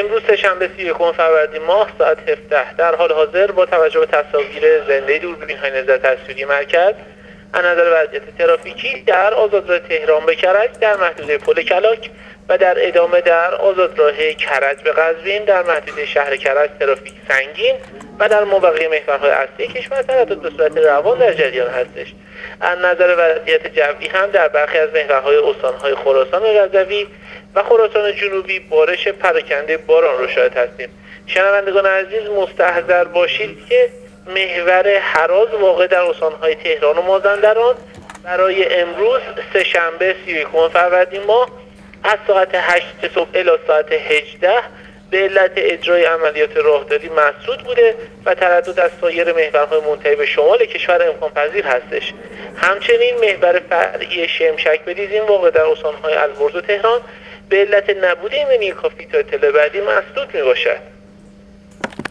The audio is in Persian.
امروز سه‌شنبه 31 فروردین ماه ساعت 17 در حال حاضر با توجه به تصاویر زنده دوربین‌های نظر تصویری مرکز از نظر وضعیت ترافیکی در آزادراه تهران به کرج در محدوده پل کلاک و در ادامه در آزادراه کرج به قزوین در محدوده شهر کرج ترافیک سنگین و در مابقی محورهای اصلی کشور تردد به صورت روان در جریان هستش. از نظر وضعیت جوی هم در برخی از محورهای استانهای خراسان رضوی و خراسان جنوبی بارش پراکنده باران رو شاهد هستیم. شنوندگان عزیز مستحضر باشید که محور هراز واقع در استانهای تهران و مازندران برای امروز سه‌شنبه 31 فروردین ماه از ساعت 8 صبح الی ساعت 18 به علت اجرای عملیات راهداری مسدود بوده و تردد از سایر محورهای منتهی به شمال کشور امکان پذیر هستش. همچنین محور فرعی شمشک بدیزین واقع در استانهای البرز و تهران به علت نبود ایمنی کافی تا اطلاع بعدی مسدود می باشد.